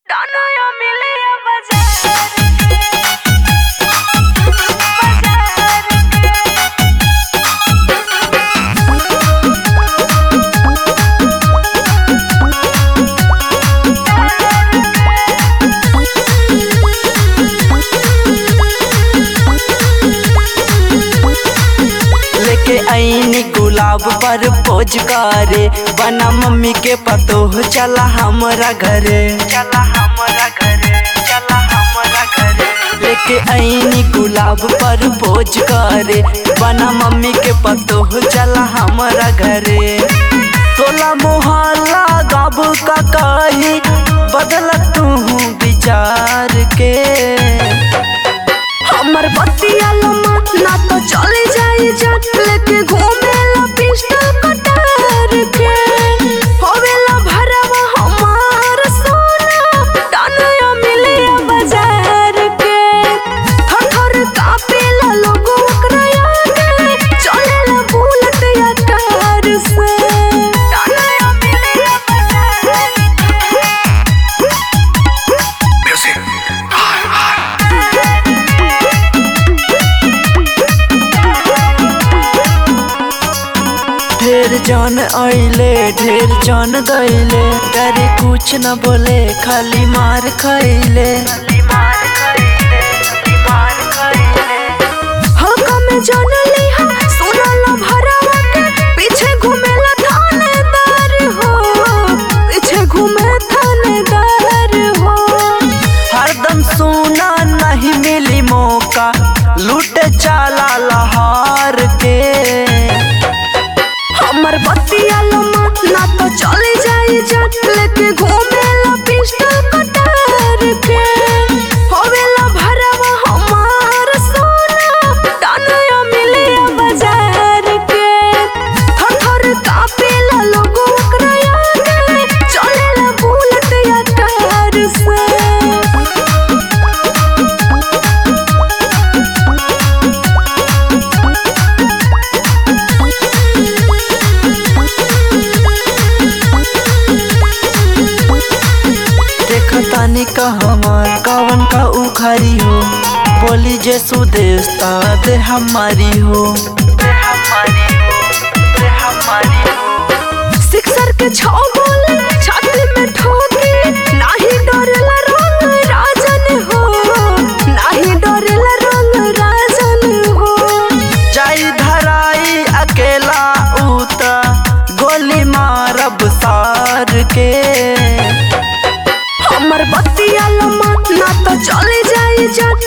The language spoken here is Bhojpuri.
ऐनी गुलाब पर पोज करे बना मम्मी के पतोह चला हमरा घरे चला हमरा घरे चला हमरा घरे लेके ऐनी गुलाब पर पोज करे बना मम्मी के पतोह चला हमरा घरे तोला मोहल्ला गाब का कही बदल तू विचार के हमर बतिया लम्मा ना तो चले जाई जट लेके घूमेला पिस्टल कटार के होवेला भरवा हमार सोना टानया मिलिया बाजार के थर थर कापेला लोगो ओकरा आगे चलेला बुलेट या कार से टानया मिलिया बाजार ढेर जान आइले ढेर जान गईले डरे कुछ न बोले खाली मार खैले हल्का में जान लिहा सुनला भरावा के पीछे घूमेला थानेदार हो पीछे घूमे थानेदार हो हरदम सुना नहीं मिली मौका लूट चाला लहार के हमर बतिया लम्मा ना तो चले जाई जट लेके घूमेला पिस्टल कटार के होवेला भरवा हमार सोना टानया मिलिया बाजार के थर थर कापेला लोगो ओकरा आगे चलेला बुलेट या कार से तानी का हमार कावन का उखारी हो बोली जे सुदेश दे हमारी हो सिक्सर के छौ बोले छाती में ठोके नाही डरेला रंग राजन हो नाही डरेला रंग राजन हो जाई धराई अकेला उता गोली मारब सार के हमर बतिया लम्मा ना तो चले जाई जट